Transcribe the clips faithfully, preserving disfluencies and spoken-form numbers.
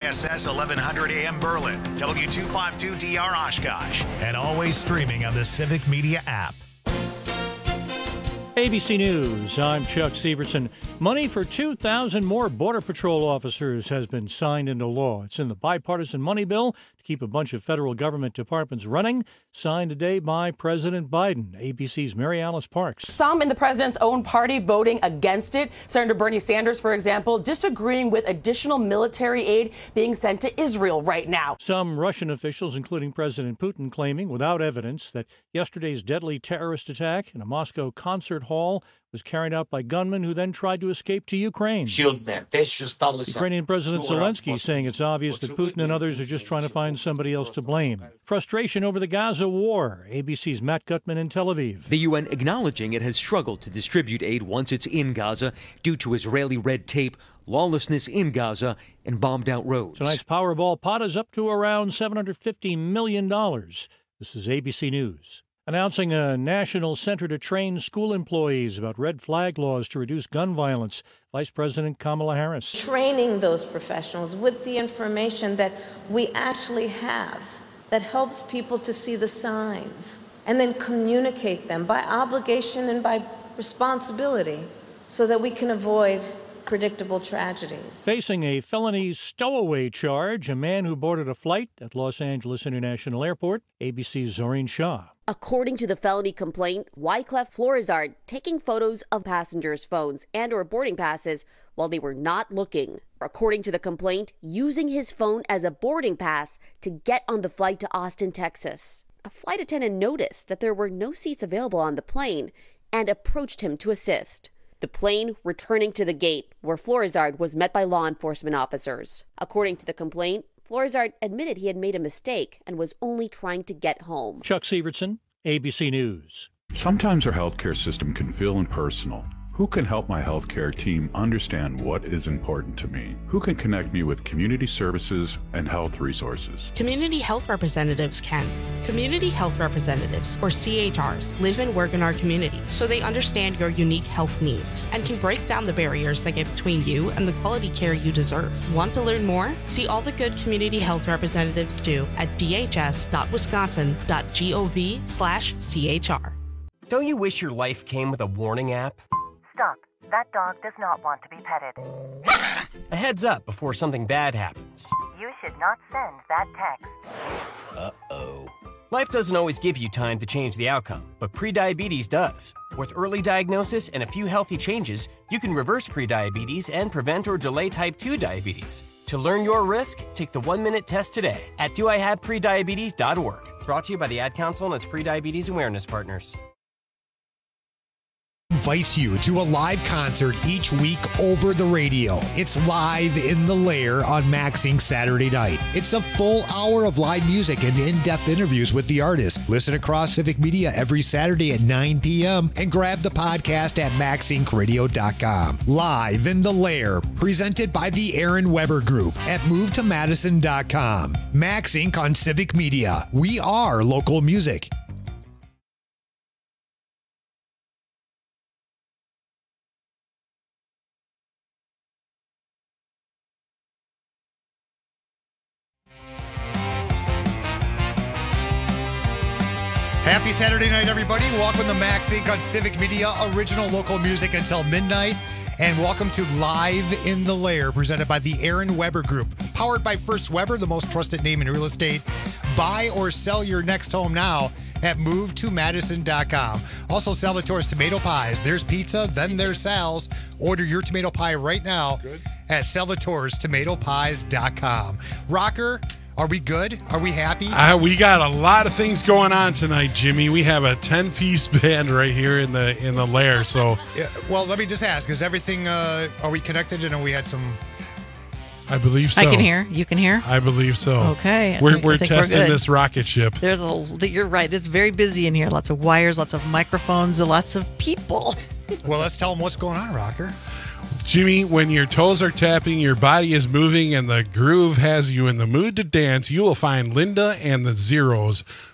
S S eleven hundred A M Berlin, W two fifty-two D R Oshkosh, and always streaming on the Civic Media app. A B C News, I'm Chuck Severson. Money for two thousand more Border Patrol officers has been signed into law. It's in the bipartisan money bill to keep a bunch of federal government departments running, signed today by President Biden. A B C's Mary Alice Parks. Some in the president's own party voting against it. Senator Bernie Sanders, for example, disagreeing with additional military aid being sent to Israel right now. Some Russian officials, including President Putin, claiming without evidence that yesterday's deadly terrorist attack in a Moscow concert hall was carried out by gunmen who then tried to escape to Ukraine. Ukrainian President Zelensky saying it's obvious that Putin and others are just trying to find somebody else to blame. Frustration over the Gaza war. A B C's Matt Gutman in Tel Aviv. The U N acknowledging it has struggled to distribute aid once it's in Gaza due to Israeli red tape, lawlessness in Gaza, and bombed-out roads. Tonight's Powerball pot is up to around seven hundred fifty million dollars. This is A B C News. Announcing a national center to train school employees about red flag laws to reduce gun violence, Vice President Kamala Harris. Training those professionals with the information that we actually have that helps people to see the signs and then communicate them by obligation and by responsibility so that we can avoid predictable tragedies. Facing a felony stowaway charge, a man who boarded a flight at Los Angeles International Airport, A B C's Zoreen Shah. According to the felony complaint, Wyclef Florizard taking photos of passengers' phones and or boarding passes while they were not looking. According to the complaint, using his phone as a boarding pass to get on the flight to Austin, Texas. A flight attendant noticed that there were no seats available on the plane and approached him to assist. The plane returning to the gate where Florizard was met by law enforcement officers. According to the complaint, Florizard admitted he had made a mistake and was only trying to get home. Chuck Severson, A B C News. Sometimes our healthcare system can feel impersonal. Who can help my healthcare team understand what is important to me? Who can connect me with community services and health resources? Community health representatives can. Community health representatives, or C H Rs, live and work in our community, so they understand your unique health needs and can break down the barriers that get between you and the quality care you deserve. Want to learn more? See all the good community health representatives do at d h s dot wisconsin dot gov slash c h r. Don't you wish your life came with a warning app? Stop. That dog does not want to be petted. A heads up before something bad happens. You should not send that text. Uh-oh. Life doesn't always give you time to change the outcome, but prediabetes does. With early diagnosis and a few healthy changes, you can reverse prediabetes and prevent or delay type two diabetes. To learn your risk, take the one-minute test today at do I have prediabetes dot org. Brought to you by the Ad Council and its Prediabetes Awareness Partners. Invites you to a live concert each week over the radio. It's Live in the Lair on Maxing Saturday night. It's a full hour of live music and in-depth interviews with the artist. Listen across Civic Media every Saturday at nine p.m. and grab the podcast at maxinc radio dot com. Live in the Lair, presented by the Aaron Weber Group at move to madison dot com. Maxinc on Civic Media. We are local music. Happy Saturday night, everybody. Welcome to Maxinc on Civic Media, original local music until midnight. And welcome to Live in the Lair, presented by the Aaron Weber Group. Powered by First Weber, the most trusted name in real estate. Buy or sell your next home now at move to madison dot com. Also, Salvatore's Tomato Pies. There's pizza, then there's Sal's. Order your tomato pie right now Good. at salvatores tomato pies dot com. Rocker, are we good? Are we happy? Uh, we got a lot of things going on tonight, Jimmy. We have a ten-piece band right here in the in the lair. So, yeah, well, let me just ask: is everything? Uh, are we connected? And we had some. I believe so. I can hear. You can hear. I believe so. Okay. We're I we're testing we're this rocket ship. There's a. You're right. It's very busy in here. Lots of wires, lots of microphones, lots of people. Well, let's tell them what's going on, Rocker. Jimmy, when your toes are tapping, your body is moving, and the groove has you in the mood to dance, you will find Linda and the Zeros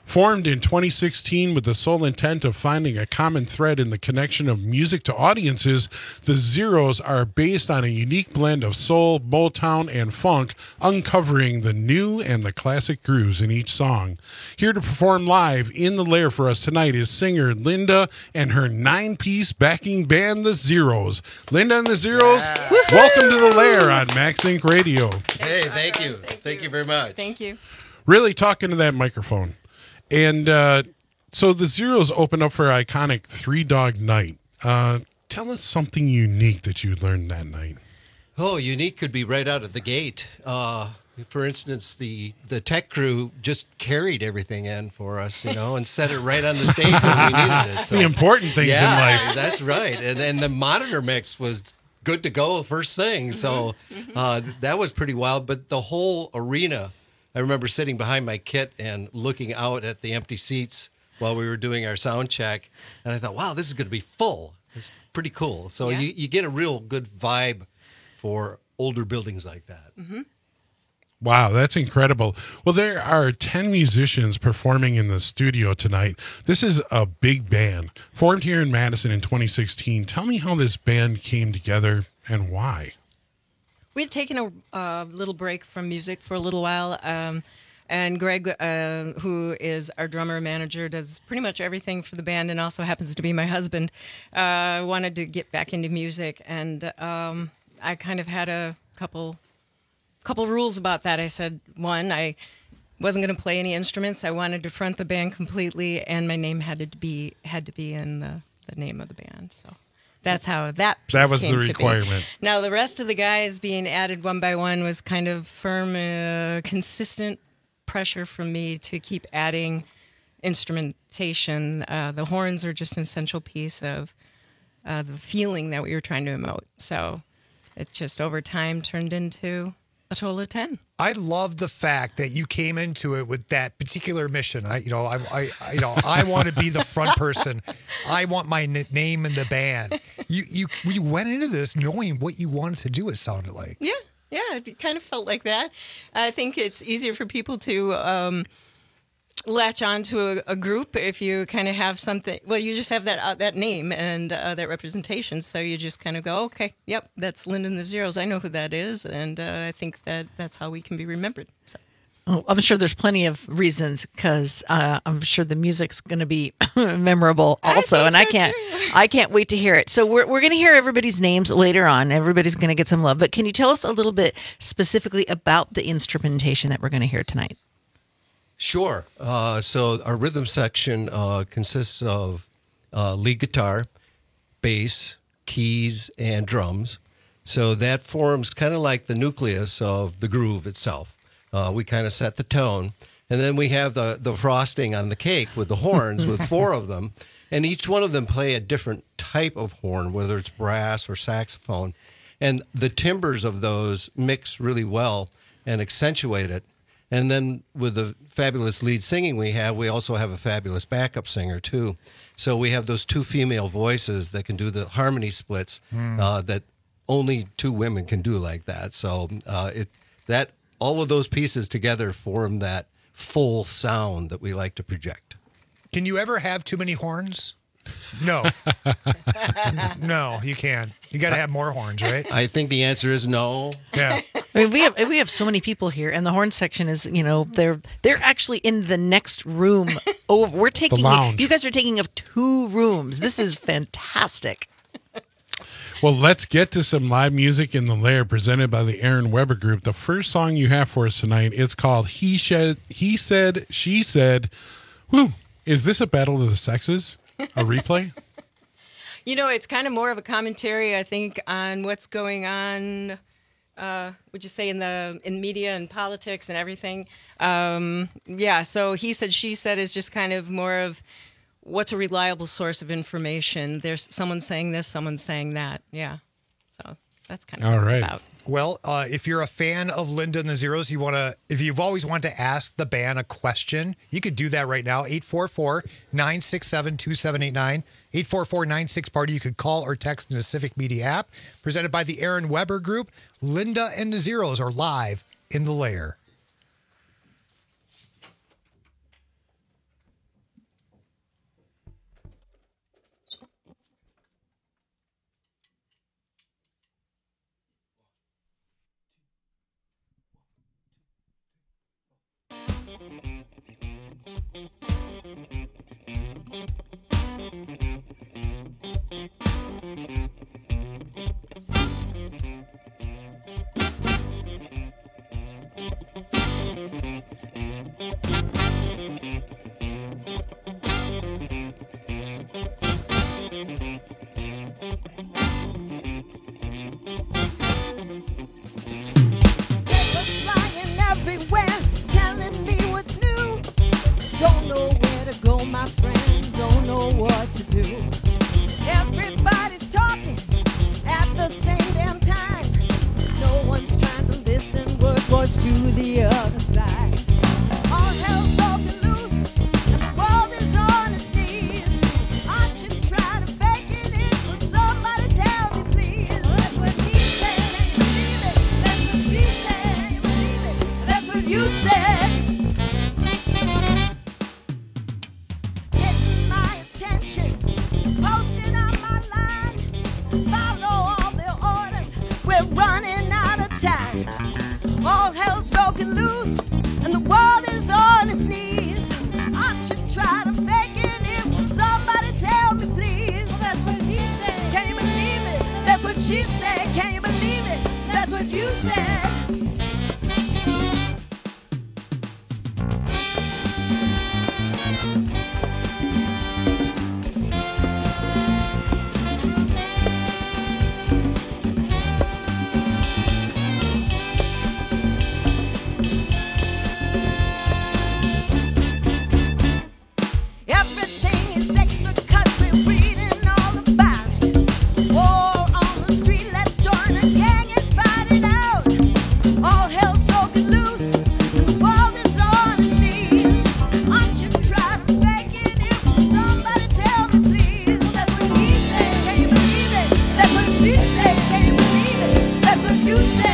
Formed in twenty sixteen with the sole intent of finding a common thread in the connection of music to audiences, the Zeros are based on a unique blend of soul, Motown, and funk, uncovering the new and the classic grooves in each song. Here to perform live in the Lair for us tonight is singer Linda and her nine-piece backing band, the Zeros. Linda and the Zeros, yeah. Welcome to the Lair on Max Inc Radio. Hey, thank you. Thank, thank you very much. Thank you. Really talking to that microphone. And uh, so the Zeros opened up for iconic Three Dog Night. Uh, tell us something unique that you learned that night. Oh, unique could be right out of the gate. Uh, for instance, the, the tech crew just carried everything in for us, you know, and set it right on the stage when we needed it. So, the important things yeah, in life. That's right. And then the monitor mix was good to go first thing. So uh, that was pretty wild. But the whole arena, I remember sitting behind my kit and looking out at the empty seats while we were doing our sound check. And I thought, wow, this is going to be full. It's pretty cool. So yeah. you, you get a real good vibe for older buildings like that. Mm-hmm. Wow, that's incredible. Well, there are ten musicians performing in the studio tonight. This is a big band formed here in Madison in twenty sixteen. Tell me how this band came together and why. We had taken a uh, little break from music for a little while, um, and Greg, uh, who is our drummer manager, does pretty much everything for the band and also happens to be my husband, uh, wanted to get back into music, and um, I kind of had a couple couple rules about that. I said, one, I wasn't going to play any instruments. I wanted to front the band completely, and my name had to be had to be in the, the name of the band, so... That's how that piece That was came the requirement. To be. Now, the rest of the guys being added one by one was kind of firm, uh, consistent pressure from me to keep adding instrumentation. Uh, the horns are just an essential piece of uh, the feeling that we were trying to emote. So it just over time turned into a total of ten. I love the fact that you came into it with that particular mission. I, you know, I, I, I you know, I want to be the front person. I want my n- name in the band. You, you, you went into this knowing what you wanted to do. It sounded like. Yeah, yeah, it kind of felt like that. I think it's easier for people to um, latch on to a, a group if you kind of have something. Well, you just have that uh, that name and uh, that representation, so you just kind of go, okay, yep, that's Linda and the Zeros. I know who that is, and uh, I think that that's how we can be remembered. So. Well, I'm sure there's plenty of reasons because uh, I'm sure the music's going to be memorable also, I and so I can't, too. I can't wait to hear it. So we're we're going to hear everybody's names later on. Everybody's going to get some love, but can you tell us a little bit specifically about the instrumentation that we're going to hear tonight? Sure. Uh, so our rhythm section uh, consists of uh, lead guitar, bass, keys, and drums. So that forms kind of like the nucleus of the groove itself. Uh, we kind of set the tone. And then we have the, the frosting on the cake with the horns, with four of them. And each one of them play a different type of horn, whether it's brass or saxophone. And the timbres of those mix really well and accentuate it. And then with the fabulous lead singing we have, we also have a fabulous backup singer, too. So we have those two female voices that can do the harmony splits mm. uh, that only two women can do like that. So uh, it that all of those pieces together form that full sound that we like to project. Can you ever have too many horns? No. No, you can't. You got to have more horns, right? I think the answer is no. Yeah. I mean, we have we have so many people here, and the horn section is, you know, they're they're actually in the next room. Over. We're taking the lounge. You guys are taking up two rooms. This is fantastic. Well, let's get to some live music in the Lair presented by the Aaron Weber Group. The first song you have for us tonight, it's called He Said, He Said, She Said. Whew. Is this a battle of the sexes? A replay? You know, it's kind of more of a commentary, I think, on what's going on, uh, would you say, in the in media and politics and everything. Um, yeah, so He Said, She Said is just kind of more of what's a reliable source of information. There's someone saying this, someone saying that. Yeah, so that's kind of All what right. it's about. Well, uh, if you're a fan of Linda and the Zeros, you want to, if you've always wanted to ask the band a question, you could do that right now. eight four four, nine six seven, two seven eight nine. eight four four, nine six, party. You could call or text in the Civic Media app. Presented by the Aaron Weber Group. Linda and the Zeros are live in the Lair. Everywhere, telling me what's new. Don't know where to go, my friend. Don't know what to do. Everybody's talking at the same damn time. No one's trying to listen. Word voice to the other side. All hell's broken loose, and the world is on its knees. Aren't you trying to fake it in? Will somebody tell me, please? That's what he said, and you believe it. That's what she said, and you believe it. That's what you said. Getting my attention, posting on my line. Follow all the orders, we're running out of time. All hell's broken loose, and the world is on its knees. Aren't you trying to fake it? Will somebody tell me, please? That's what he said. Can you believe it? That's what she said. Can you believe it? That's what you said. Everything is extra 'cause we're reading all about it. War on the street, let's join a gang and fight it out. All hell's broken loose, and the world is on its knees. Aren't you trying to fake it? It will somebody tell me, please. That's what he said. Can you believe it? That's what she said. Can you believe it? That's what you said.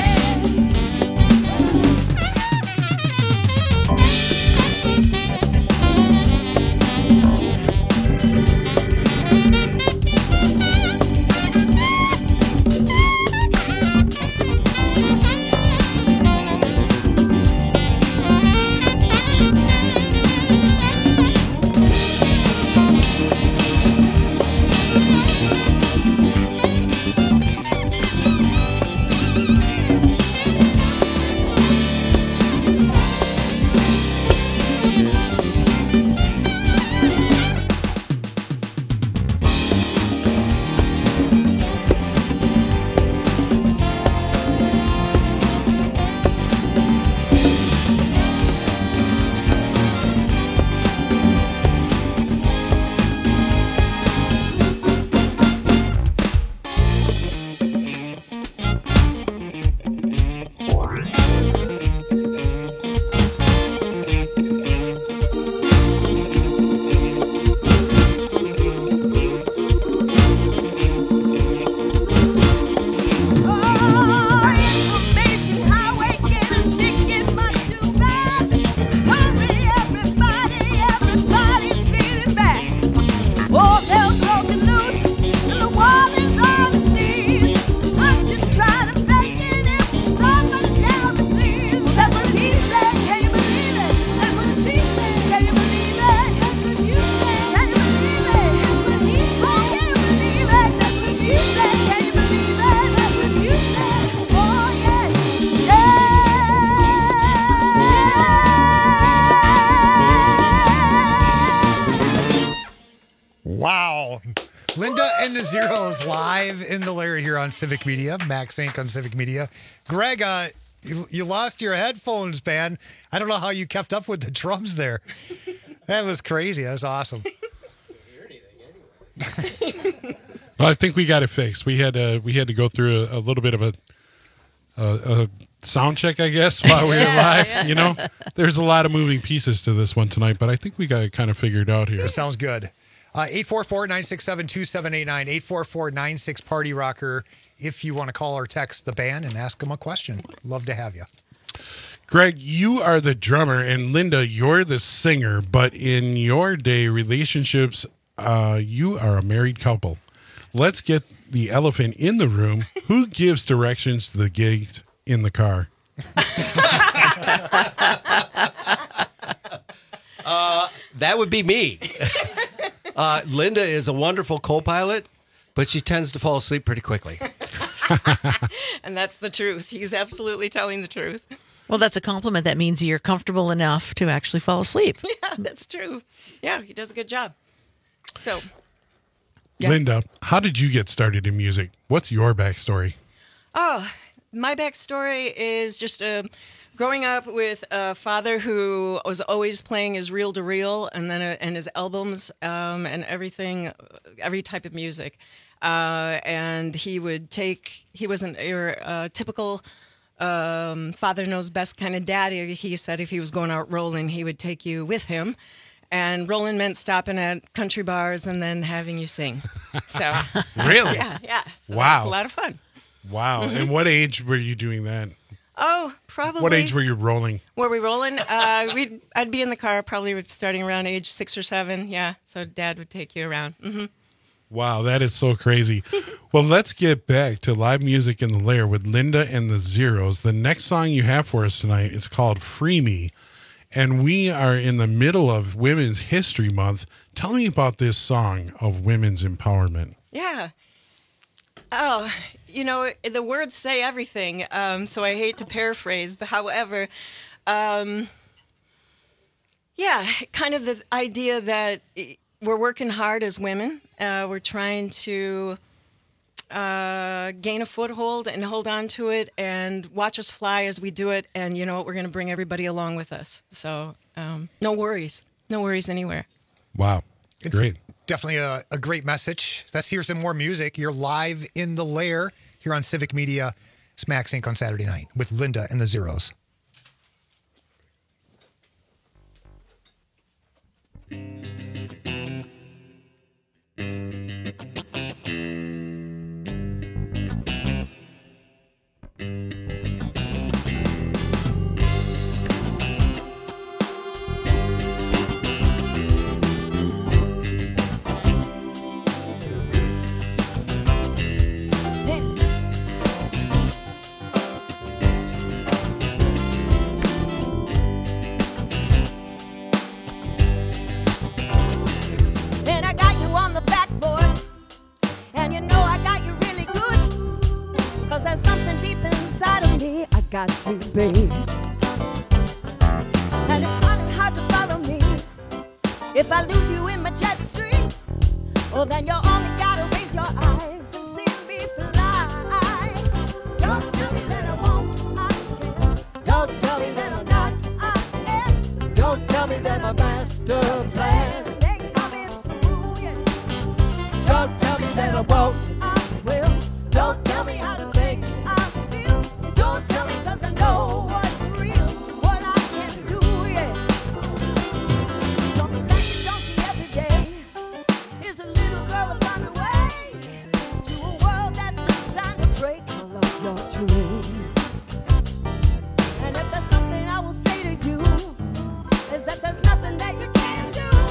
Wow. Linda and the Zeros live in the lair here on Civic Media, Max Inc on Civic Media. Greg, uh, you, you lost your headphones, man. I don't know how you kept up with the drums there. That was crazy. That was awesome. Well, I think we got it fixed. We had to we had to go through a, a little bit of a, a, a sound check, I guess, while we were live. yeah. You know, there's a lot of moving pieces to this one tonight, but I think we got it kind of figured out here. Sounds good. Uh, eight four four, nine six seven, two seven eight nine, eight four four, nine six Party Rocker. If you want to call or text the band and ask them a question, love to have you. Greg, you are the drummer, and Linda, you're the singer. But in your day, relationships, uh, you are a married couple. Let's get the elephant in the room. Who gives directions to the gigs in the car? that would be me. uh, Linda is a wonderful co-pilot, but she tends to fall asleep pretty quickly. And that's the truth. He's absolutely telling the truth. Well, that's a compliment. That means you're comfortable enough to actually fall asleep. Yeah, that's true. Yeah, he does a good job. So, yeah. Linda, how did you get started in music? What's your backstory? Oh, my backstory is just uh, growing up with a father who was always playing his reel-to-reel and then uh, and his albums um, and everything, every type of music. Uh, and he would take, he wasn't your uh, typical um, father knows best kind of daddy. He said if he was going out rolling, he would take you with him. And rolling meant stopping at country bars and then having you sing. So Really? Yeah, yeah. So Wow. it was a lot of fun. Wow. Mhm. And what age were you doing that? Oh, probably. What age were you rolling? Were we rolling? Uh, we'd I'd be in the car probably starting around age six or seven. Yeah, so Dad would take you around. Mm-hmm. Wow, that is so crazy. Well, let's get back to live music in the Lair with Linda and the Zeros. The next song you have for us tonight is called Free Me. And we are in the middle of Women's History Month. Tell me about this song of women's empowerment. Yeah. Oh, you know, the words say everything. Um, so I hate to paraphrase, but however, um, yeah, kind of the idea that we're working hard as women. Uh, we're trying to uh, gain a foothold and hold on to it and watch us fly as we do it. And you know what? We're going to bring everybody along with us. So um, no worries. No worries anywhere. Wow. It's Great. definitely a, a great message. Let's hear some more music. You're live in the Lair here on Civic Media, Smack Sync on Saturday night with Linda and the Zeros. And I got you on the backboard, and you know I got you really good, 'cause there's something deep inside of me I got to be. And it's kinda hard to follow me if I lose you in my jet stream. Well, then you only gotta raise your eyes and see me fly. Don't tell me that I won't, I can. Don't tell me that I'm not, I am. Don't tell me that my master plan. Don't tell me that I won't, I will. Don't tell me how to think, I feel. Don't tell me 'cause I know what's real, what I can do, yeah. Something that you don't see every day is a little girl who found her way to a world that's designed to break all of your dreams. And if there's something I will say to you, is that there's nothing that you can do.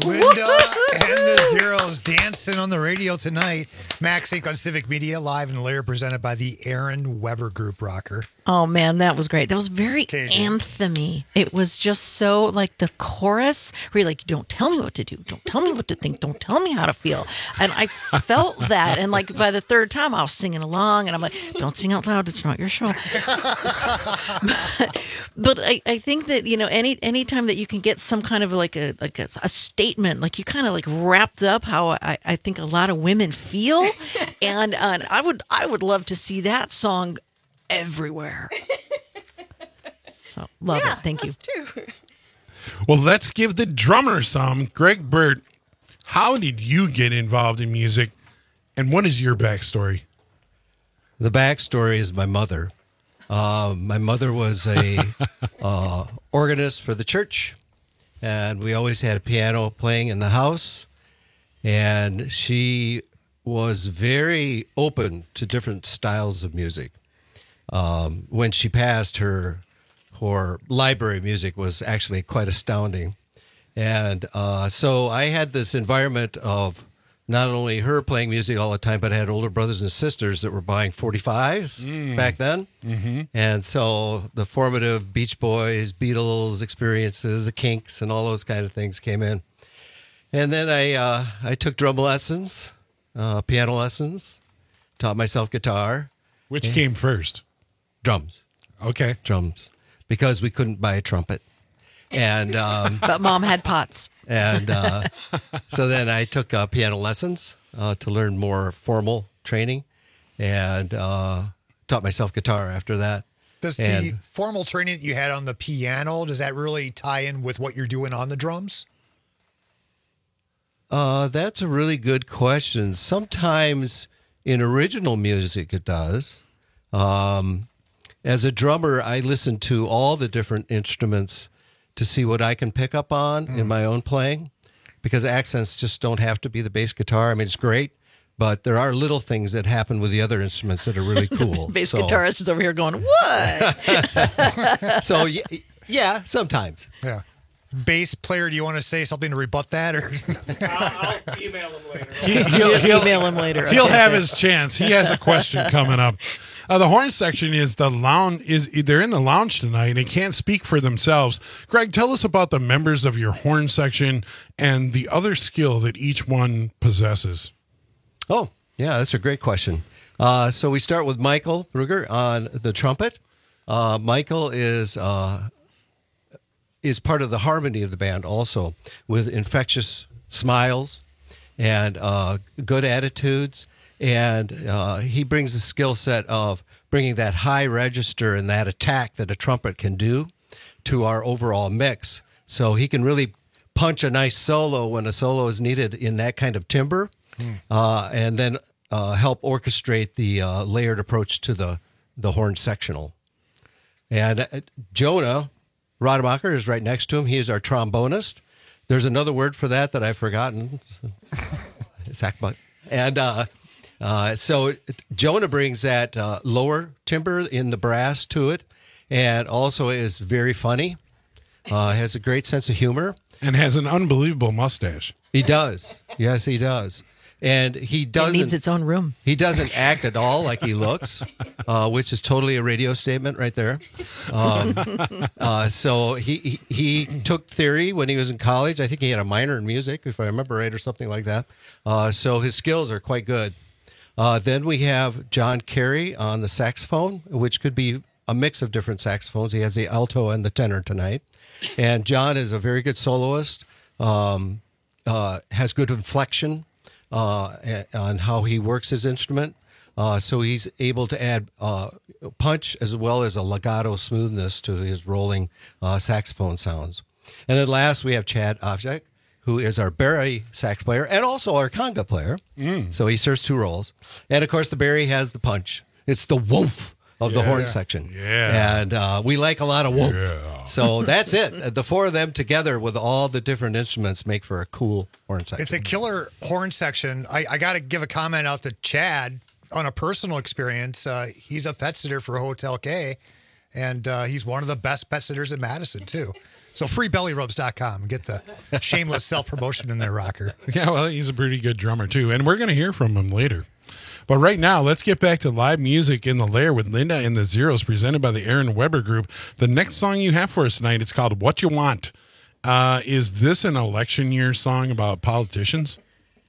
Linda and the Zeros dancing on the radio tonight. Max Inc on Civic Media, live in the layer, presented by the Aaron Weber Group Rocker. Oh man, that was great. That was very anthem-y. It was just so like the chorus where you're like, don't tell me what to do. Don't tell me what to think. Don't tell me how to feel. And I felt that. And like by the third time I was singing along and I'm like, don't sing out loud. It's not your show. but but I, I think that, you know, any any time that you can get some kind of like a like a, a statement, like you kind of like wrapped up how I, I think a lot of women feel. and, uh, and I would I would love to see that song everywhere. So love yeah, it. Thank you. Too. Well, let's give the drummer some. Greg Burt, how did you get involved in music, and what is your backstory? The backstory is my mother. Uh, my mother was a uh, organist for the church, and we always had a piano playing in the house. And she was very open to different styles of music. Um, when she passed, her her library music was actually quite astounding. And uh, so I had this environment of not only her playing music all the time, but I had older brothers and sisters that were buying forty-fives mm. back then. Mm-hmm. And so the formative Beach Boys, Beatles experiences, the Kinks, and all those kind of things came in. And then I uh, I took drum lessons, uh, piano lessons, taught myself guitar. Which and came first? Drums. Okay. Drums. Because we couldn't buy a trumpet. And um, but mom had pots. And uh, so then I took uh, piano lessons uh, to learn more formal training, and uh, taught myself guitar after that. Does and, the formal training that you had on the piano, does that really tie in with what you're doing on the drums? Uh, that's a really good question. Sometimes in original music it does. Um, as a drummer, I listen to all the different instruments to see what I can pick up on mm. in my own playing, because accents just don't have to be the bass guitar. I mean, it's great, but there are little things that happen with the other instruments that are really cool. The bass so, guitarist is over here going, what? so, yeah, yeah, sometimes. Yeah. Bass player, do you want to say something to rebut that? Or I'll, I'll email him later. He, he'll, he'll email him later. He'll okay. have his chance. He has a question coming up. Uh, the horn section is the lounge. Is they're in the lounge tonight and they can't speak for themselves. Greg, tell us about the members of your horn section and the other skill that each one possesses. Oh, yeah, that's a great question. Uh, so we start with Michael Ruger on the trumpet. Uh, Michael is uh, is part of the harmony of the band also, with infectious smiles and uh, good attitudes. And uh, he brings the skill set of bringing that high register and that attack that a trumpet can do to our overall mix. So he can really punch a nice solo when a solo is needed in that kind of timbre, mm. uh, and then uh, help orchestrate the uh, layered approach to the, the horn sectional. And uh, Jonah Rademacher is right next to him. He is our trombonist. There's another word for that that I've forgotten. Sackbutt. And uh, uh, so Jonah brings that uh, lower timbre in the brass to it, and also is very funny, uh, has a great sense of humor. And has an unbelievable mustache. He does. Yes, he does. And he doesn't. It needs its own room. He doesn't act at all like he looks, uh, which is totally a radio statement right there. Um, uh, so he, he he took theory when he was in college. I think he had a minor in music, if I remember right, or something like that. Uh, so his skills are quite good. Uh, then we have John Carey on the saxophone, which could be a mix of different saxophones. He has the alto and the tenor tonight. And John is a very good soloist, um, uh, has good inflection uh, on how he works his instrument. Uh, so he's able to add uh, punch as well as a legato smoothness to his rolling uh, saxophone sounds. And then last, we have Chad Ovchak, who is our Barry sax player and also our conga player. Mm. So he serves two roles. And, of course, the Barry has the punch. It's the woof of the yeah. horn section. Yeah. And uh, we like a lot of woof. Yeah. So that's it. The four of them together with all the different instruments make for a cool horn section. It's a killer horn section. I, I got to give a comment out to Chad on a personal experience. Uh, he's a pet sitter for Hotel K, and uh, he's one of the best pet sitters in Madison, too. So free belly rubs dot com. Get the shameless self-promotion in there, Rocker. Yeah, well, he's a pretty good drummer, too. And we're going to hear from him later. But right now, let's get back to live music in the Lair with Linda and the Zeros, presented by the Aaron Weber Group. The next song you have for us tonight, it's called What You Want. Uh, is this an election year song about politicians?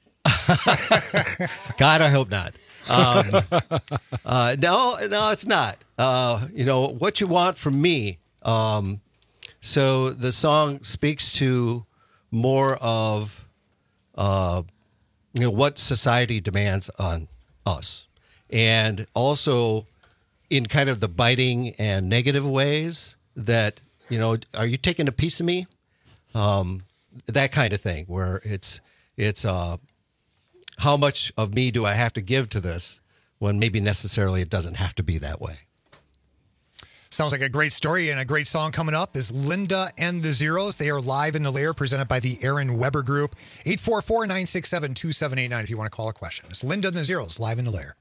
God, I hope not. Um, uh, no, no, it's not. Uh, you know, what you want from me. Um, so the song speaks to more of, uh, you know, what society demands on us. And also in kind of the biting and negative ways that, you know, are you taking a piece of me? Um, that kind of thing where it's, it's, uh, how much of me do I have to give to this when maybe necessarily it doesn't have to be that way? Sounds like a great story, and a great song coming up is Linda and the Zeros. They are live in the Lair, presented by the Aaron Weber Group. eight four four, nine six seven, two seven eight nine if you want to call a question. It's Linda and the Zeros live in the Lair.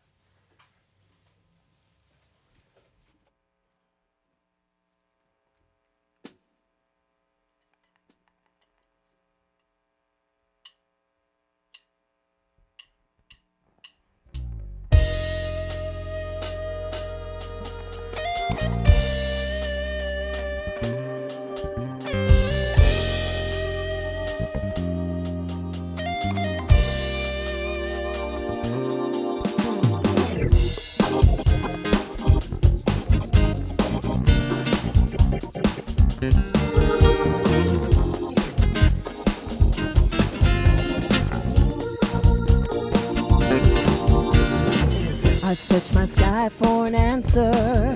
I search my sky for an answer.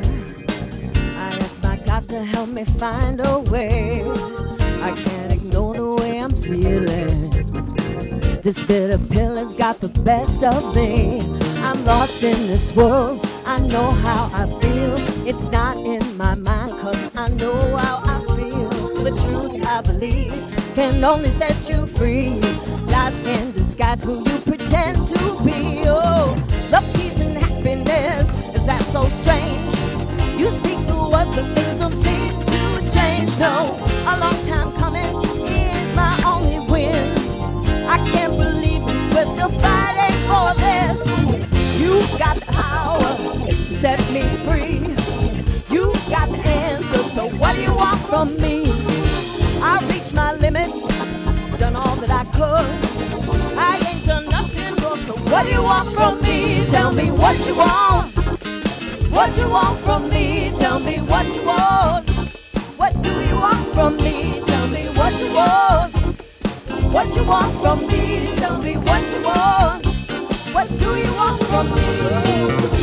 I ask my God to help me find a way. I can't ignore the way I'm feeling. This bitter pill has got the best of me. I'm lost in this world. I know how I feel. It's not in my mind, cause I know how I feel. The truth I believe can only set you free. Lies can disguise who you pretend to be. Oh, love, peace, and happiness, is that so strange? You speak the words, but things don't seem to change. No, a long time coming is my only win. I can't believe we're still fighting for this. You got the power to set me free. You got the answer, so what do you want from me? I reached my limit, done all that I could. I ain't done nothing wrong, so what do you want from me? Tell me what you want. What you want from me? Tell me what you want. What do you want from me? Tell me what you want. What you want from me? Tell me what you want. What do you want from me?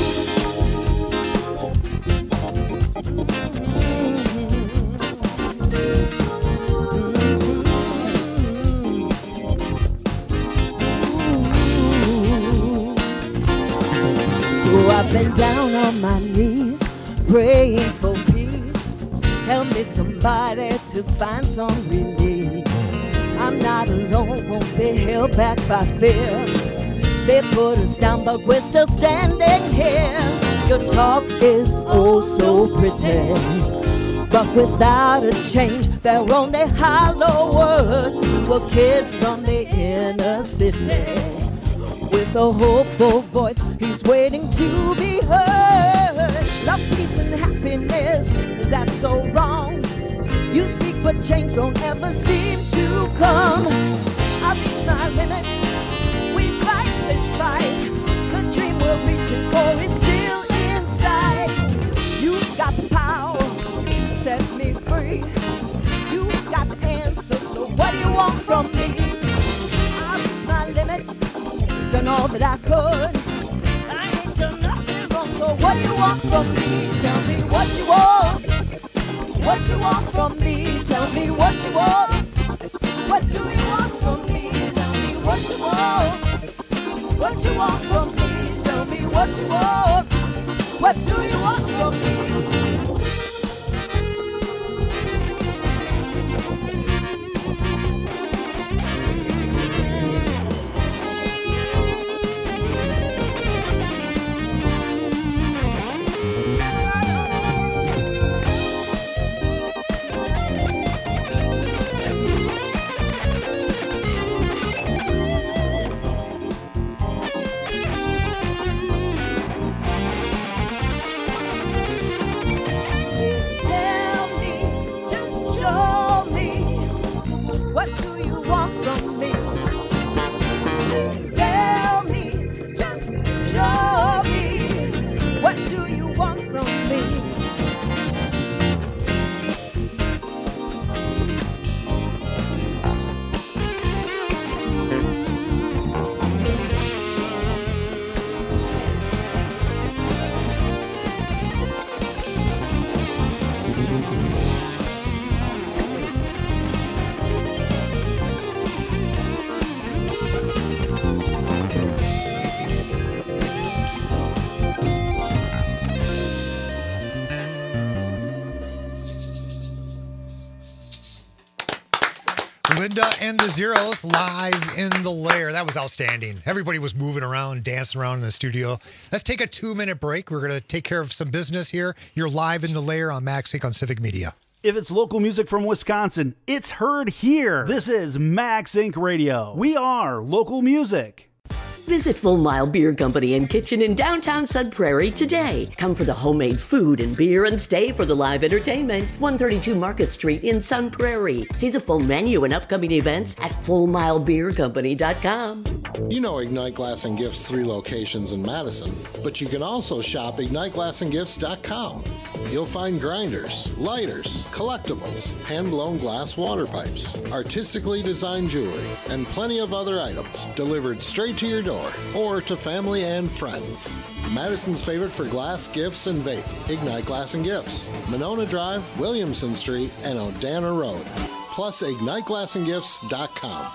So I've been down on my knees, praying for peace. Help me somebody to find some relief. I'm not alone, won't be held back by fear. They put us down, but we're still standing here. Your talk is oh so pretty, but without a change, they're only hollow words to a kid from the inner city. With a hopeful voice, he's waiting to be heard. Love, peace, and happiness, is that so wrong? You speak, but change don't ever seem to come. I reach my limit, we fight this fight. The dream we're reaching for is still inside. You've got the power to set me free. You've got the answer, so what do you want from me? I reach my limit, done all that I could. I ain't done nothing wrong, so what do you want from me? Tell me what you want. What you want from me? Tell me what you want. What do you want from me? Tell me what you want. What you want from me? Tell me what you want. What do you want from me? Linda and the Zeros live in the lair. That was outstanding. Everybody was moving around, dancing around in the studio. Let's take a two-minute break. We're going to take care of some business here. You're live in the lair on Max Inc on Civic Media. If it's local music from Wisconsin, it's heard here. This is Max Incorporated. Radio. We are local music. Visit Full Mile Beer Company and Kitchen in downtown Sun Prairie today. Come for the homemade food and beer and stay for the live entertainment. one thirty-two Market Street in Sun Prairie. See the full menu and upcoming events at full mile beer company dot com. You know Ignite Glass and Gifts' three locations in Madison, but you can also shop ignite glass and gifts dot com. You'll find grinders, lighters, collectibles, hand-blown glass water pipes, artistically designed jewelry, and plenty of other items delivered straight to your door or to family and friends. Madison's favorite for glass, gifts, and vape. Ignite Glass and Gifts. Monona Drive, Williamson Street, and Odana Road. Plus ignite glass and gifts dot com.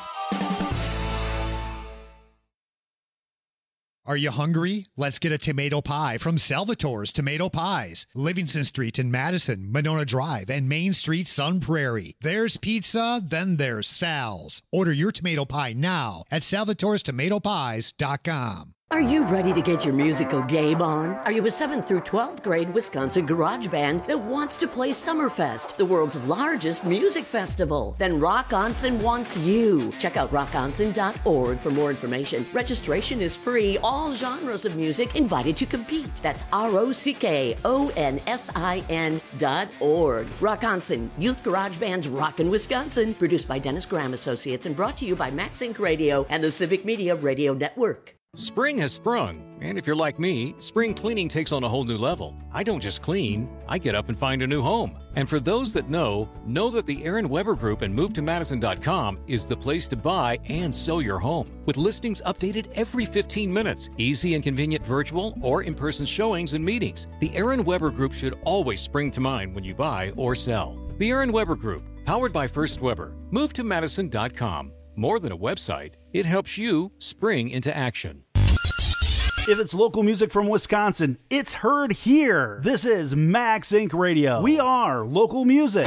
Are you hungry? Let's get a tomato pie from Salvatore's Tomato Pies. Livingston Street in Madison, Monona Drive, and Main Street, Sun Prairie. There's pizza, then there's Sal's. Order your tomato pie now at salvatores tomato pies dot com. Are you ready to get your musical game on? Are you a seventh through twelfth grade Wisconsin garage band that wants to play Summerfest, the world's largest music festival? Then Rock Onsen wants you. Check out rock onsen dot org for more information. Registration is free. All genres of music invited to compete. That's R O C K O N S I N dot org. Rock Onsen, Youth Garage Band's Rockin' Wisconsin. Produced by Dennis Graham Associates and brought to you by Max Incorporated. Radio and the Civic Media Radio Network. Spring has sprung, and if you're like me, spring cleaning takes on a whole new level. I don't just clean, I get up and find a new home. And for those that know, know that the Aaron Weber Group and move to madison dot com is the place to buy and sell your home. With listings updated every fifteen minutes, easy and convenient virtual or in-person showings and meetings, the Aaron Weber Group should always spring to mind when you buy or sell. The Aaron Weber Group, powered by First Weber, move to madison dot com. More than a website, it helps you spring into action. If it's local music from Wisconsin, it's heard here. This is Max Incorporated. Radio. We are local music.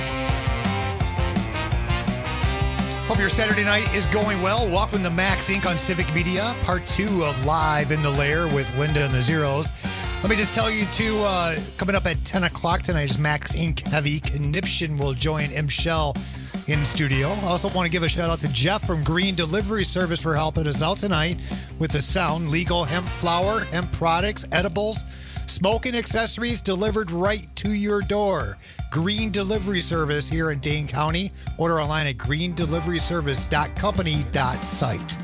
Hope your Saturday night is going well. Welcome to Max Incorporated on Civic Media, part two of Live in the Lair with Linda and the Zeros. Let me just tell you, too, uh, coming up at ten o'clock tonight is Max Incorporated Heavy Conniption will join M. Shell in studio. I also want to give a shout out to Jeff from Green Delivery Service for helping us out tonight with the sound. Legal hemp flower, hemp products, edibles, smoking accessories delivered right to your door. Green Delivery Service here in Dane County. Order online at green delivery service dot company dot site.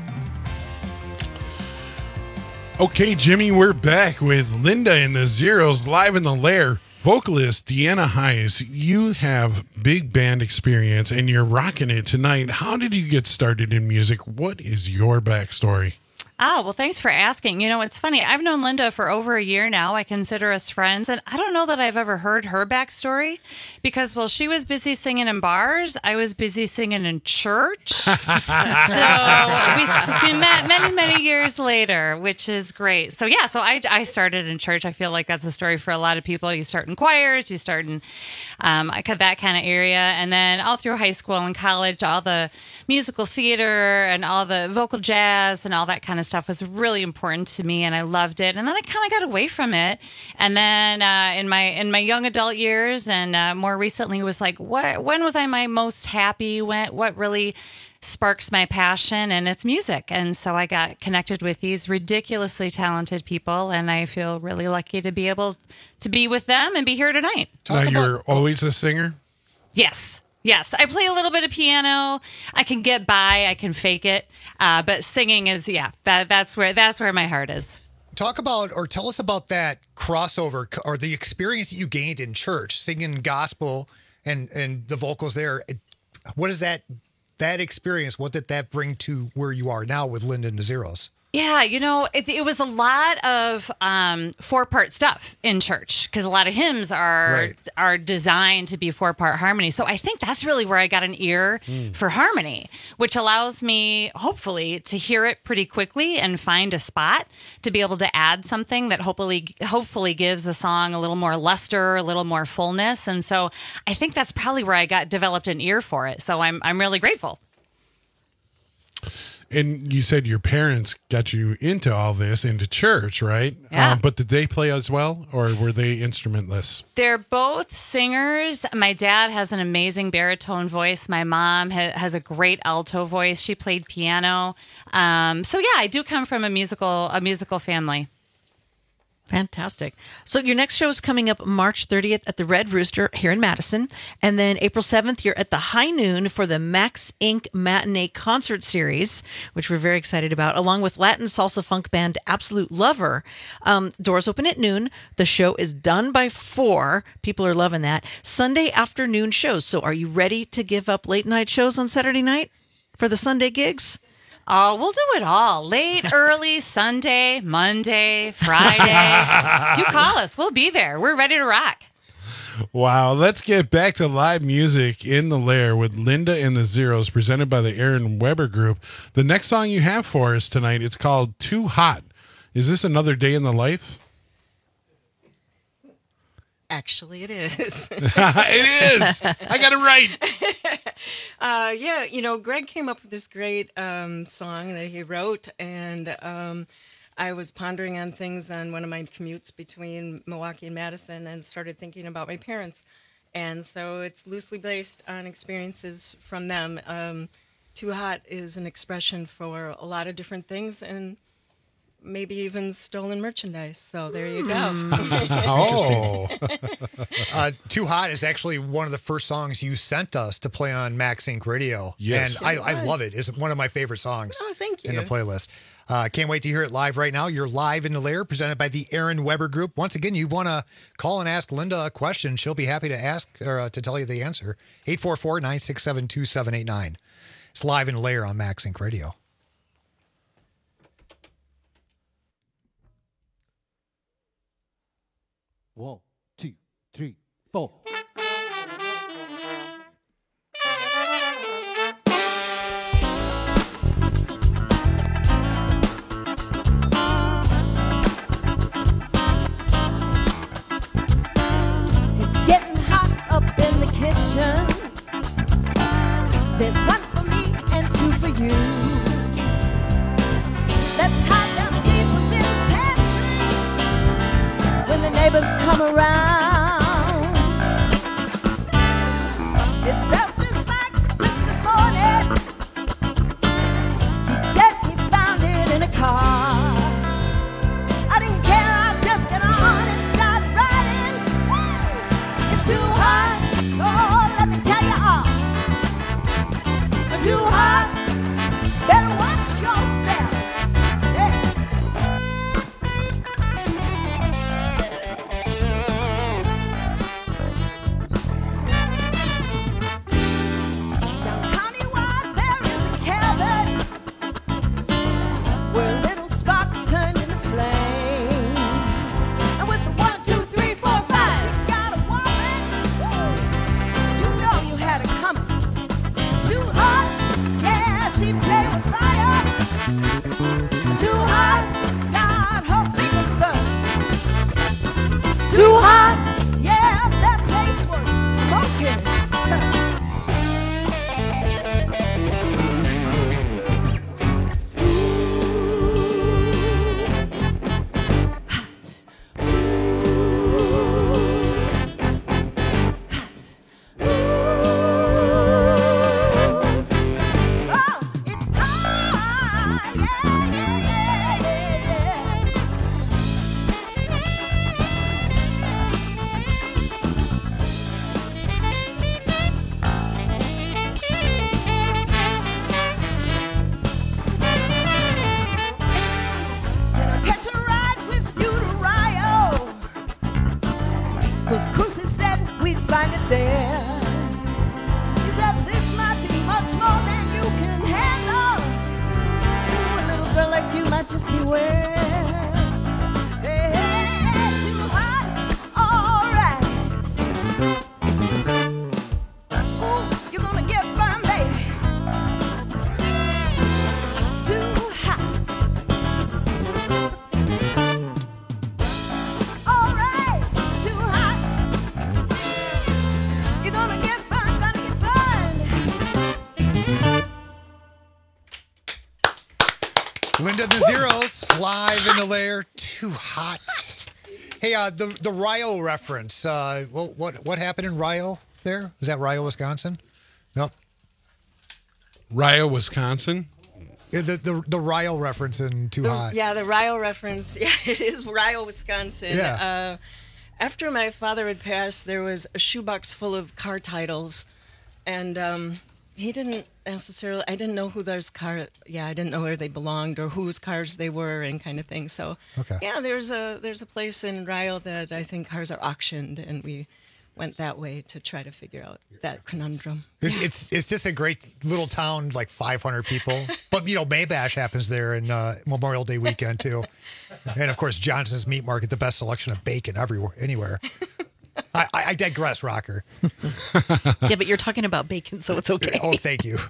Okay, Jimmy, we're back with Linda and the Zeros live in the lair. Vocalist Deanna Hayes, you have big band experience and you're rocking it tonight. How did you get started in music? What is your backstory? Oh, well, thanks for asking. You know, it's funny. I've known Linda for over a year now. I consider us friends. And I don't know that I've ever heard her backstory because while she was busy singing in bars, I was busy singing in church. So we, we met many, many years later, which is great. So, yeah, so I, I started in church. I feel like that's a story for a lot of people. You start in choirs, you start in um, that kind of area. And then all through high school and college, all the musical theater and all the vocal jazz and all that kind of stuff was really important to me, and I loved it. And then I kind of got away from it. And then uh, in my in my young adult years, and uh, more recently, was like, what? When was I my most happy? When? What really sparks my passion? And it's music. And so I got connected with these ridiculously talented people, and I feel really lucky to be able to be with them and be here tonight. Now, you're always a singer? Yes. Yes, I play a little bit of piano. I can get by. I can fake it. Uh, but singing is, yeah, that, that's where that's where my heart is. Talk about or tell us about that crossover or the experience that you gained in church, singing gospel and, and the vocals there. What is that that experience? What did that bring to where you are now with Linda and the Zeros? Yeah, you know, it, it was a lot of um, four-part stuff in church because a lot of hymns are Right. are designed to be four-part harmony. So I think that's really where I got an ear Mm. for harmony, which allows me, hopefully, to hear it pretty quickly and find a spot to be able to add something that hopefully hopefully gives a song a little more luster, a little more fullness. And so I think that's probably where I got developed an ear for it. So I'm I'm really grateful. And you said your parents got you into all this, into church, right? Yeah. Um, but did they play as well, or were they instrumentless? They're both singers. My dad has an amazing baritone voice. My mom ha- has a great alto voice. She played piano. Um, so yeah, I do come from a musical a musical family. Fantastic. So your next show is coming up March thirtieth at the Red Rooster here in Madison. And then April seventh, you're at the High Noon for the Max Incorporated. Matinee Concert Series, which we're very excited about, along with Latin salsa funk band Absolute Lover. Um, doors open at noon. The show is done by four. People are loving that. Sunday afternoon shows. So are you ready to give up late night shows on Saturday night for the Sunday gigs? Oh, we'll do it all. Late, early, Sunday, Monday, Friday. You call us. We'll be there. We're ready to rock. Wow, let's get back to live music in the Lair with Linda and the Zeros, presented by the Aaron Weber Group. The next song you have for us tonight, it's called Too Hot. Is this another day in the life? Actually, it is. It is. I got it right. uh, yeah, you know, Greg came up with this great um, song that he wrote, and um, I was pondering on things on one of my commutes between Milwaukee and Madison and started thinking about my parents. And so it's loosely based on experiences from them. Um, Too Hot is an expression for a lot of different things, and maybe even stolen merchandise. So there you go. Oh. uh, Too Hot is actually one of the first songs you sent us to play on Max Inc Radio. Yes. And I, I love it. It's one of my favorite songs Oh, thank you. in the playlist. Uh, can't wait to hear it live right now. You're live in the Lair, presented by the Aaron Weber Group. Once again, you want to call and ask Linda a question. She'll be happy to ask or uh, to tell you the answer. eight four four, nine six seven, two seven eight nine. It's live in the Lair on Max Inc Radio. One, two, three, four. It's getting hot up in the kitchen. There's one for me and two for you. Let's hide them deep within the pantry when the neighbors come around. It felt just like Christmas morning. He said he found it in a car. I didn't care, I just got on and started riding. It's too hot, oh, let me tell you all. It's too hot, better watch yourself. Yeah. just beware. Hey, too hot, alright. Ooh, you're gonna get burned, baby. Too hot. Alright, too hot. You're gonna get burned, gonna get burned. Linda the Zeros, live in the lair. Too hot. Hey, uh, the the Rio reference. Uh, what what what happened in Rio? There is that Rio, Wisconsin? Nope. Rio, Wisconsin. Yeah, the the the Rio reference in Too The- Hot. Yeah, the Rio reference. Yeah, it is Rio, Wisconsin. Yeah. Uh, after my father had passed, there was a shoebox full of car titles, and um, he didn't necessarily. I didn't know who those car. Yeah, I didn't know where they belonged or whose cars they were, and kind of thing. So, Okay. yeah, there's a there's a place in Rio that I think cars are auctioned, and we went that way to try to figure out that conundrum. It's, it's it's just a great little town, like five hundred people. But, you know, Maybash happens there in uh, Memorial Day weekend, too. And, of course, Johnson's Meat Market, the best selection of bacon everywhere, anywhere. I, I, I digress, Rocker. Yeah, but you're talking about bacon, so it's okay. Oh, thank you.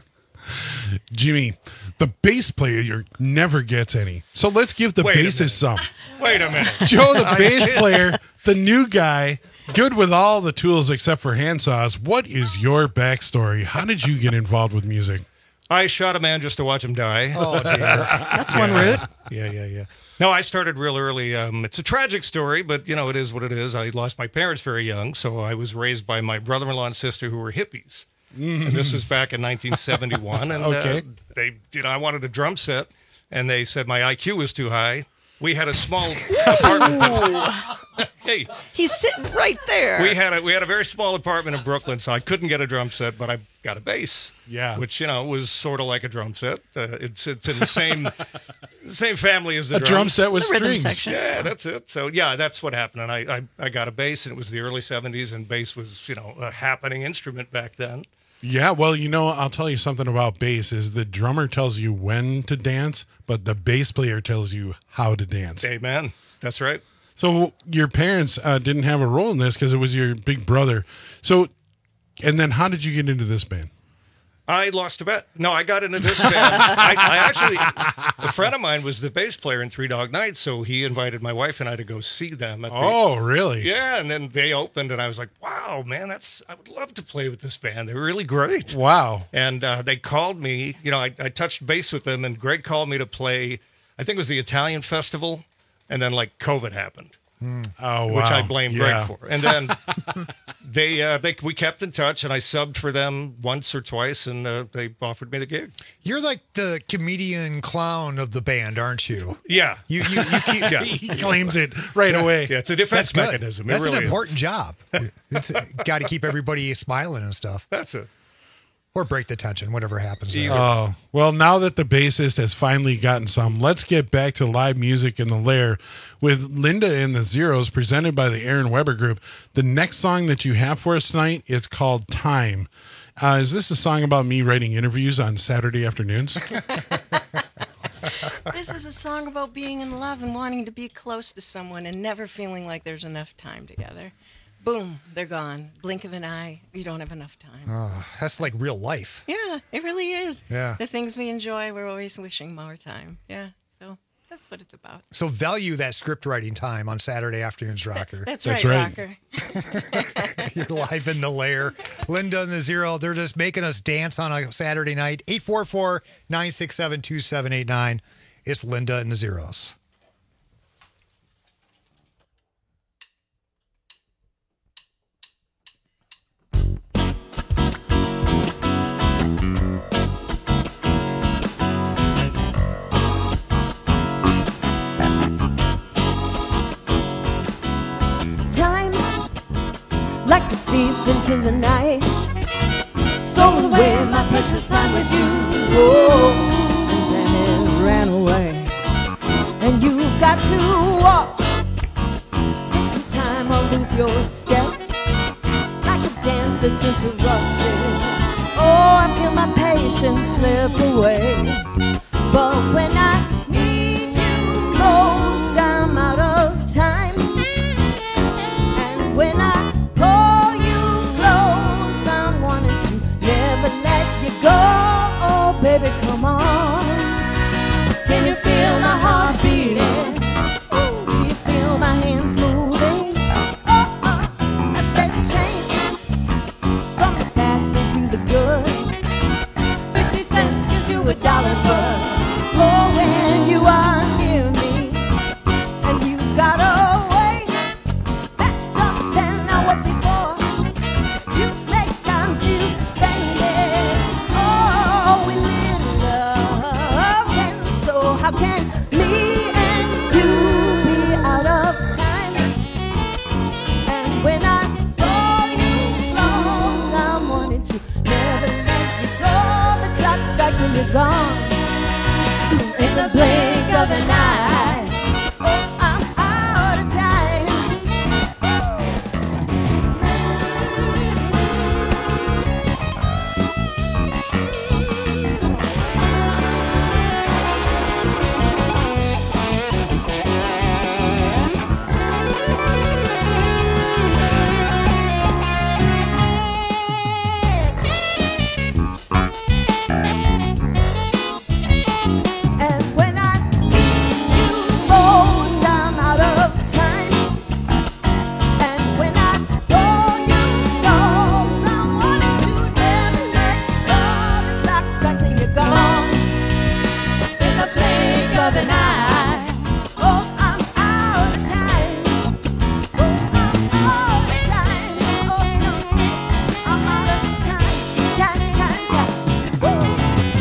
Jimmy, the bass player never gets any. So let's give the Wait a bassist some. Wait a minute. Joe, the I bass can't- player, the new guy, good with all the tools except for handsaws. What is your backstory? How did you get involved with music? I shot a man just to watch him die. Oh, dear. That's one route. Yeah, yeah, yeah. No, I started real early. Um, it's a tragic story, but, you know, it is what it is. I lost my parents very young, so I was raised by my brother-in-law and sister who were hippies. And this was back in nineteen seventy-one. And Okay. uh, they, you know, I wanted a drum set, and they said my I Q was too high. We had a small apartment. Hey, He's sitting right there. we had a we had a very small apartment in Brooklyn, so I couldn't get a drum set, but I got a bass. Yeah. Which, you know, was sort of like a drum set. Uh, it's it's in the same same family as the A drums. drum set with The rhythm strings. section. Yeah, that's it. So yeah, that's what happened. And I, I I got a bass, and it was the early seventies, and bass was, you know, a happening instrument back then. Yeah, well, you know, I'll tell you something about bass is the drummer tells you when to dance, but the bass player tells you how to dance. Amen. That's right. So your parents uh, didn't have a role in this because it was your big brother. So, and then how did you get into this band? I lost a bet. No, I got into this band. I, I actually, a friend of mine was the bass player in Three Dog Night, so he invited my wife and I to go see them. At the, Oh, really? yeah, and then they opened, and I was like, "Wow, man, that's I would love to play with this band. They're really great." Wow. And uh, they called me. You know, I, I touched base with them, and Greg called me to play. I think it was the Italian Festival, and then like COVID happened. Oh, wow. Which I blame Yeah. Greg for. And then they, uh, they, we kept in touch, and I subbed for them once or twice, and uh, they offered me the gig. You're like the comedian clown of the band, aren't you? Yeah, You you, you keep. yeah. He claims it right away. Yeah, it's a defense That's good. mechanism. It That's really an is. important job. It's got to keep everybody smiling and stuff, That's it. or break the tension, whatever happens. there. Oh, well, now that the bassist has finally gotten some, let's get back to live music in the lair with Linda and the Zeros presented by the Aaron Weber Group. The next song that you have for us tonight, it's called Time. Uh, is this a song about me writing interviews on Saturday afternoons? This is a song about being in love and wanting to be close to someone and never feeling like there's enough time together. Boom, they're gone. Blink of an eye, you don't have enough time. Oh, that's like real life. Yeah, it really is. Yeah. The things we enjoy, we're always wishing more time. Yeah, so that's what it's about. So value that script writing time on Saturday afternoons, Rocker. That's, That's right, right. Rocker. You're live in the lair. Linda and the Zero, they're just making us dance on a Saturday night. eight four four, nine six seven, two seven eight nine. It's Linda and the Zeros. Time, like a thief into the night, stole away my precious time with you. Oh, and then it ran away. And you've got to walk in time or lose your step, like a dance that's interrupted. Oh, I feel my patience slip away. But when I need you, baby, come on. Can you feel my heart beating? Ooh, do you feel my hands moving? Oh, oh, I said change from the past into the good. Fifty cents gives you a dollar's worth. Oh, when you are near me, and you've got a way better than I was before. You make time feel suspended. Oh, we live love, and so how can me and you be out of time? And when I call you close, I'm wanting to never let you go. The clock strikes and you're gone in the blink of an eye. Oh, I'm out of time. And when I need you most, I'm out of time. And when I call you close, I'm wanting to never let go. The clock strikes and you're gone in the blink of an eye. Oh, I'm out of time. Oh, I'm out of time. Oh, no, I'm out of time. Time, time, time. Woo.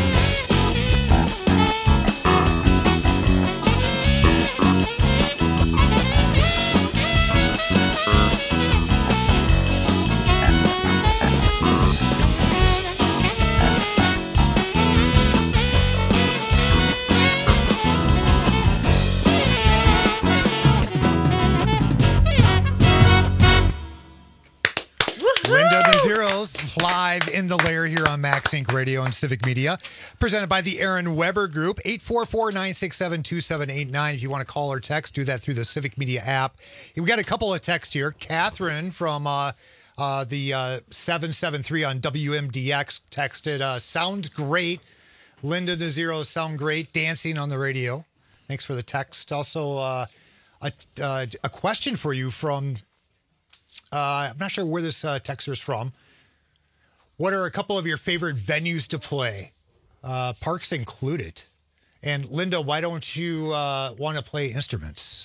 Linda the Zeros live in the lair here on Max Inc Radio and Civic Media, presented by the Aaron Weber Group. Eight four four, nine six seven, two seven eight nine. If you want to call or text, do that through the Civic Media app. We got a couple of texts here. Catherine from uh, uh, the uh, seven seven three on W M D X texted, uh, sounds great. Linda the Zeros sound great. Dancing on the radio. Thanks for the text. Also, uh, a, uh, a question for you from... Uh, I'm not sure where this uh, texter is from. What are a couple of your favorite venues to play? Uh, parks included. And Linda, why don't you uh, want to play instruments?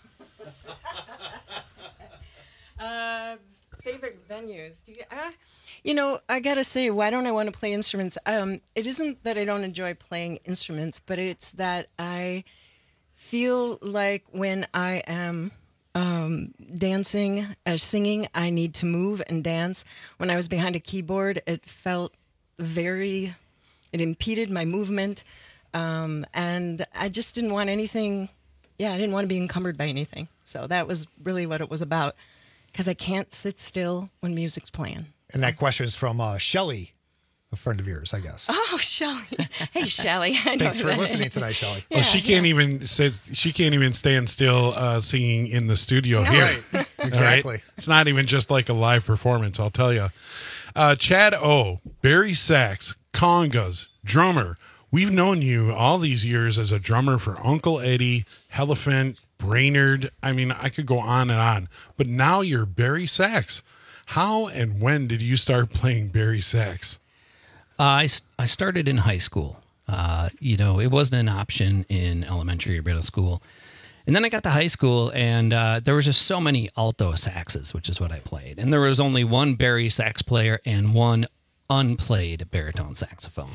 Uh, favorite venues? Do you, uh, you know, I gotta say, why don't I want to play instruments? Um, it isn't that I don't enjoy playing instruments, but it's that I feel like when I am um, dancing or singing, I need to move and dance. When I was behind a keyboard, it felt very, it impeded my movement. Um, and I just didn't want anything, yeah, I didn't want to be encumbered by anything. So that was really what it was about, because I can't sit still when music's playing. And that question is from uh, Shelly, a friend of yours, I guess. Oh, Shelly. Hey, Shelly. I Thanks know for that. listening tonight, Shelly. Well, she can't even sit, she can't even stand still uh, singing in the studio No. here. Right. All Exactly. It's not even just like a live performance, I'll tell you. Uh, Chad O, Barry Sax, congas, drummer. We've known you all these years as a drummer for Uncle Eddie, Elephant, Brainerd. I mean, I could go on and on. But now you're Barry Sax. How and when did you start playing Barry Sax? Uh, I, s- I started in high school. Uh, you know, it wasn't an option in elementary or middle school. And then I got to high school, and uh, there was just so many alto saxes, which is what I played. And there was only one Barry sax player and one unplayed baritone saxophone.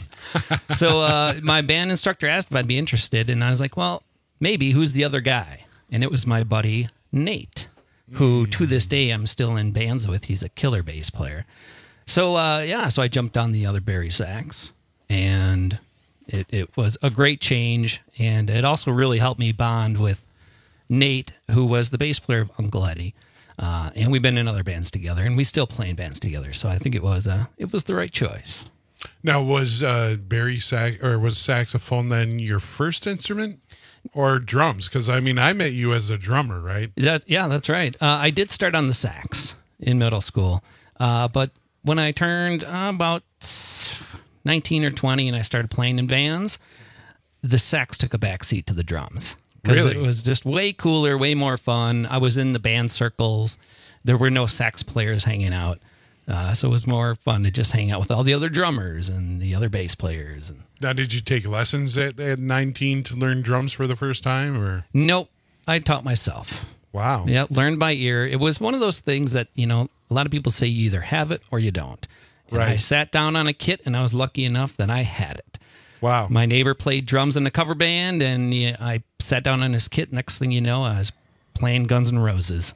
So uh, my band instructor asked if I'd be interested, and I was like, well, maybe. Who's the other guy? And it was my buddy Nate, who to this day I'm still in bands with. He's a killer bass player. So uh, yeah, so I jumped on the other Barry sax, and it, it was a great change, and it also really helped me bond with Nate, who was the bass player of Uncle Eddie. Uh, and we've been in other bands together, and we still play in bands together. So I think it was uh, it was the right choice. Now, was uh, Barry sax or was saxophone then your first instrument, or drums? Because I mean, I met you as a drummer, right? That, yeah, that's right. Uh, I did start on the sax in middle school, uh, but when I turned uh, about nineteen or twenty and I started playing in bands, the sax took a back seat to the drums. Because Really? it was just way cooler, way more fun. I was in the band circles. There were no sax players hanging out. Uh, so it was more fun to just hang out with all the other drummers and the other bass players. And Now, did you take lessons at, at nineteen to learn drums for the first time? Or Nope. I taught myself. Wow. Yeah, learned by ear. It was one of those things that, you know, a lot of people say you either have it or you don't. And Right. I sat down on a kit and I was lucky enough that I had it. Wow. My neighbor played drums in a cover band and yeah, I sat down on his kit. Next thing you know, I was playing Guns N' Roses.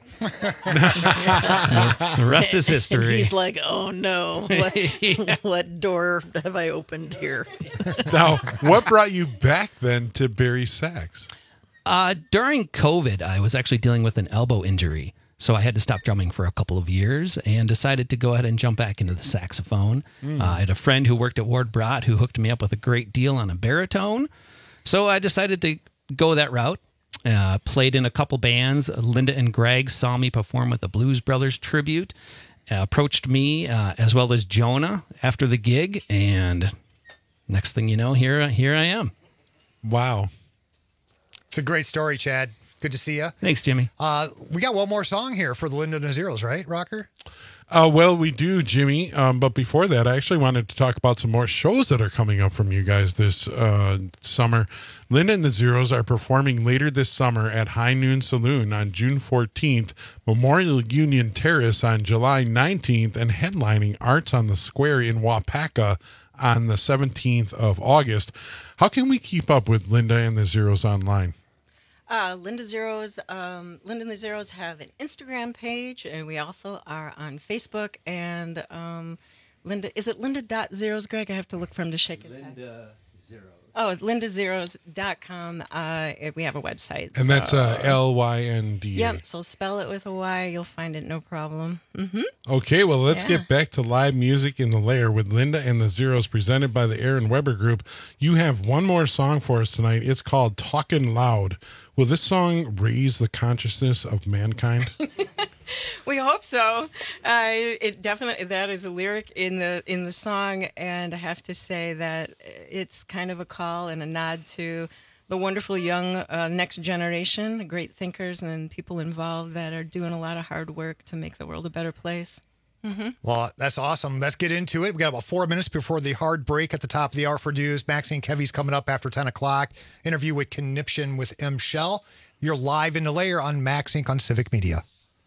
The rest is history. And he's like, oh no, what, what door have I opened here? Now, what brought you back then to Barry Sax? Uh, during COVID, I was actually dealing with an elbow injury. So I had to stop drumming for a couple of years and decided to go ahead and jump back into the saxophone. Mm. Uh, I had a friend who worked at Ward Brott who hooked me up with a great deal on a baritone. So I decided to go that route. Uh, played in a couple bands. Linda and Greg saw me perform with the Blues Brothers tribute, uh, approached me uh, as well as Jonah after the gig. And next thing you know, here, here I am. Wow. It's a great story, Chad. Good to see you. Thanks, Jimmy. Uh, we got one more song here for the Linda and the Zeros, right, Rocker? Uh, well, we do, Jimmy. Um, but before that, I actually wanted to talk about some more shows that are coming up from you guys this uh, summer. Linda and the Zeros are performing later this summer at High Noon Saloon on June fourteenth, Memorial Union Terrace on July nineteenth, and headlining Arts on the Square in Wapaka on the seventeenth of August. How can we keep up with Linda and the Zeros online? Uh, Linda Zeros, um, Linda and the Zeros have an Instagram page, and we also are on Facebook. And um, Linda, is it Linda dot Zeros, Greg? I have to look for him to shake his head. Linda Zeros. Oh, it's linda zeros dot com. Uh, it- we have a website. And that's so- uh, L Y N D A. Yep, so spell it with a Y. You'll find it, no problem. Mm-hmm. Okay, well, let's Yeah. get back to live music in the lair with Linda and the Zeros, presented by the Aaron Weber Group. You have one more song for us tonight. It's called Talkin' Loud. Will this song raise the consciousness of mankind? We hope so. Uh, it definitely, that is a lyric in the in the song, and I have to say that it's kind of a call and a nod to the wonderful young uh, next generation, the great thinkers and people involved that are doing a lot of hard work to make the world a better place. Mm-hmm. Well, that's awesome. Let's get into it. We got about four minutes before the hard break at the top of the hour for news. Maxine Kevy's coming up after ten o'clock. Interview with Conniption with M. Shell. You're live in the layer on Max Incorporated on Civic Media.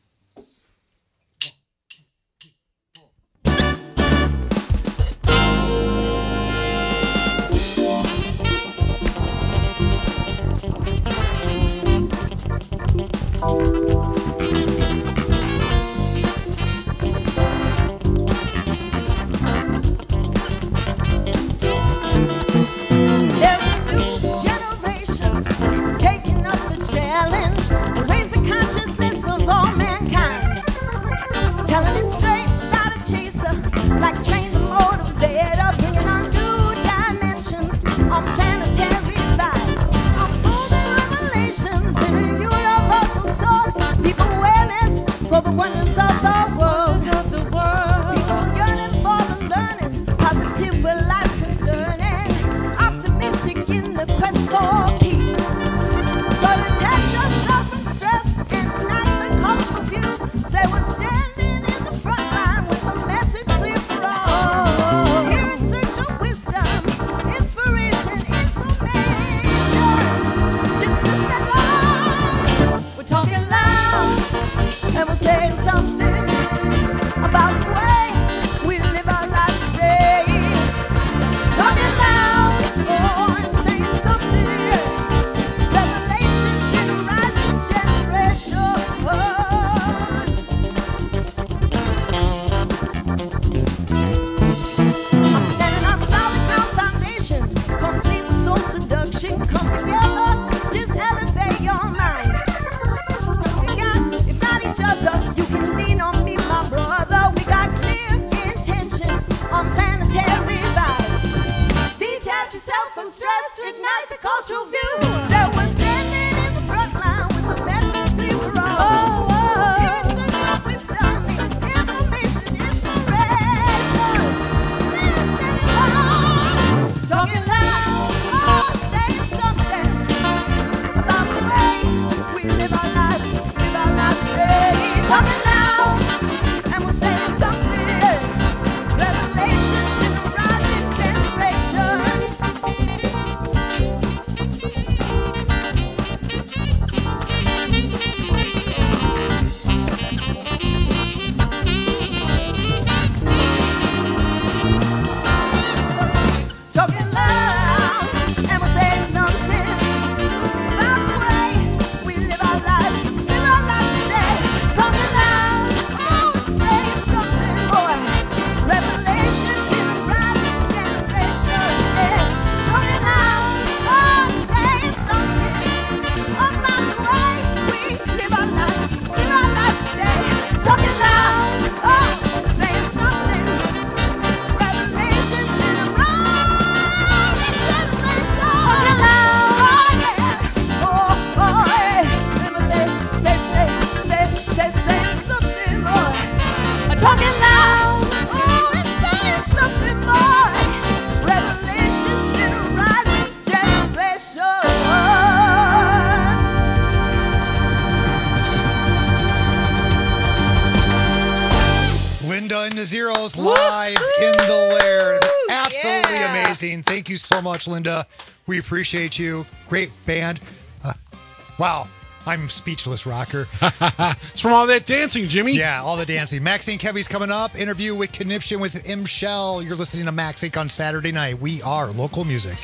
There's a new generation taking up the challenge to raise the consciousness of all mankind. Telling it straight without a chaser, like train the motivator, bringing on new dimensions on planetary vibes, on further revelations in a universal source, deep awareness for the wonders of the world. People yearning for the learning, positive where life's concerning, optimistic in the quest for peace. So detach yourself from stress and ignite the cultural view. Say we're standing in the front line with a message clear for all. Here in search of wisdom, inspiration, information. Just listen up. We're talking loud and we're saying something about the way we live our lives today. Talking loud, oh, and saying something. Revelations in a rising generation. I'm standing on solid ground foundation, complete with soul seduction. Come together, just elevate your mind. We got, if not each other, you can lean on me, my brother. We got clear intentions on planetary vibes. Detach yourself from stress, ignite the cultural view. So we're standing in the front line with a message clear for all. Here in search of wisdom, information, inspiration. Listen up. talking loud, and we're saying something about the way we live our lives, live our lives today. Talking loud, oh, we're saying something, boy. Revelations in the rising generation. Yeah. Talking loud, oh, we're saying something about the way we live our lives, live our lives today. Talking loud, oh, we're saying something. Revelations in the rising generation. Talking loud, oh yeah, oh boy. Say, say, say, say, say something, boy. Talking loud, oh, and saying something, boy. Revelations in the rising generation. Linda and the Zeros live in the lair. Absolutely amazing. Thank you so much, Linda. We appreciate you. Great band. Uh, wow. I'm speechless, Rocker. It's from all that dancing, Jimmy. Yeah, all the dancing. Maxine Kevy's coming up. Interview with Conniption with M. Shell. You're listening to Max Inc on Saturday night. We are local music.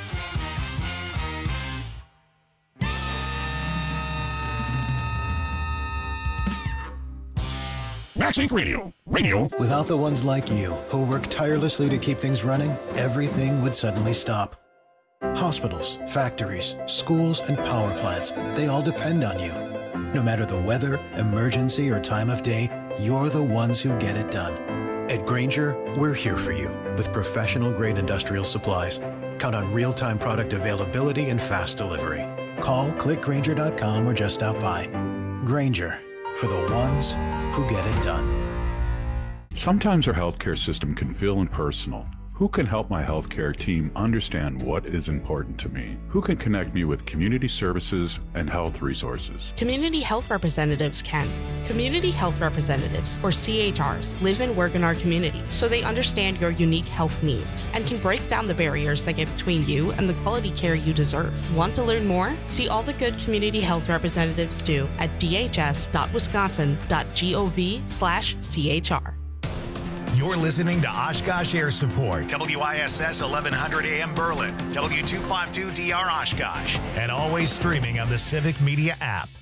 Max Inc Radio. Radio. Without the ones like you, who work tirelessly to keep things running, everything would suddenly stop. Hospitals, factories, schools, and power plants, they all depend on you. No matter the weather, emergency, or time of day, you're the ones who get it done. At Grainger, we're here for you with professional-grade industrial supplies. Count on real-time product availability and fast delivery. Call, click Grainger dot com, or just stop by. Grainger, for the ones who get it done. Sometimes our healthcare system can feel impersonal. Who can help my healthcare team understand what is important to me? Who can connect me with community services and health resources? Community health representatives can. Community health representatives, or C H Rs, live and work in our community, so they understand your unique health needs and can break down the barriers that get between you and the quality care you deserve. Want to learn more? See all the good community health representatives do at d h s dot wisconsin dot gov slash c h r. You're listening to Oshkosh Air Support, W I S S eleven hundred A M Berlin, W two fifty-two D R Oshkosh, and always streaming on the Civic Media app.